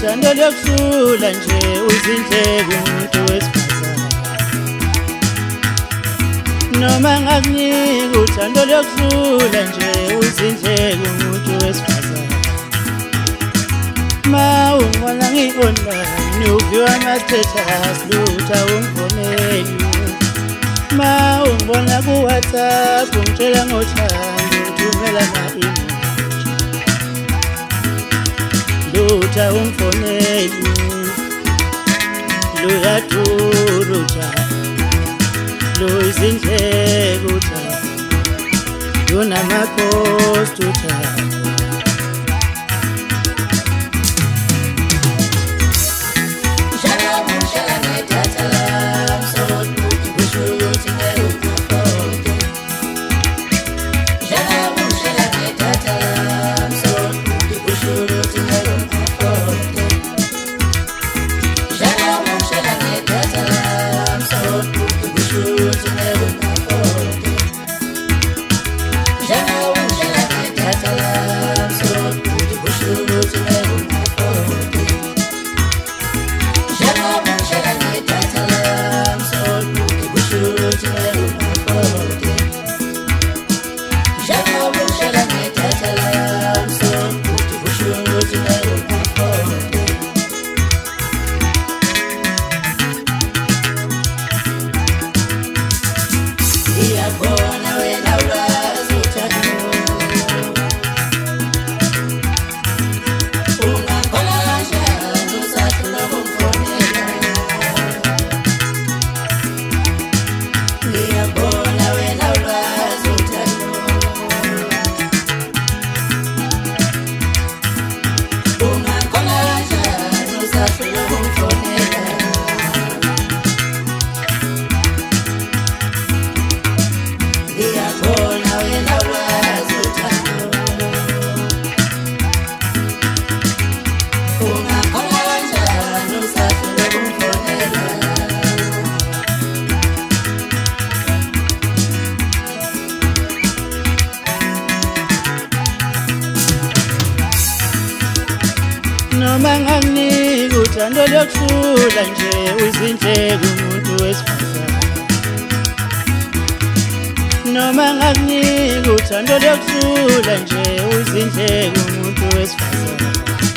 uthando liyokusula nje uzindleke umuntu wesifazane noma ngakunika uthando liyokusula nje uzindleke umuntu wesifazane ma ungibona ngi-online uviwa ama-status lutha ungifoneli ma ungibona ku-WhatsApp ungitshela ngothando uthumela ama-email lutha ungifoneli luyadura uthando luyizindleke uthando lunama-post uthando noma ngakunika uthando liyokusula nje uzindleke umuntu wesifazane noma ngakunika uthando liyokusula nje uzindleke umuntu wesifazane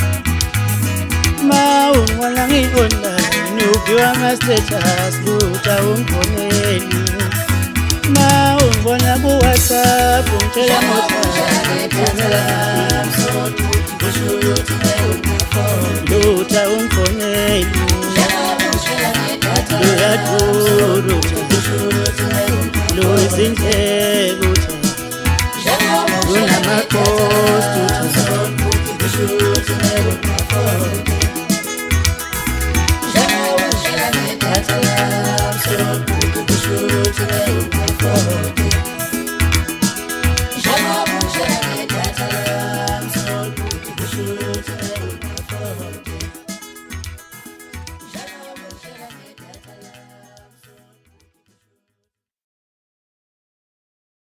ma ungibona ngi-online uviwa ama-status lutha ungifoneli ma ungibona ku-WhatsApp ungitshela ngothando lutha ungifoneli luyadura luyizindleke uthando lunama-post uthando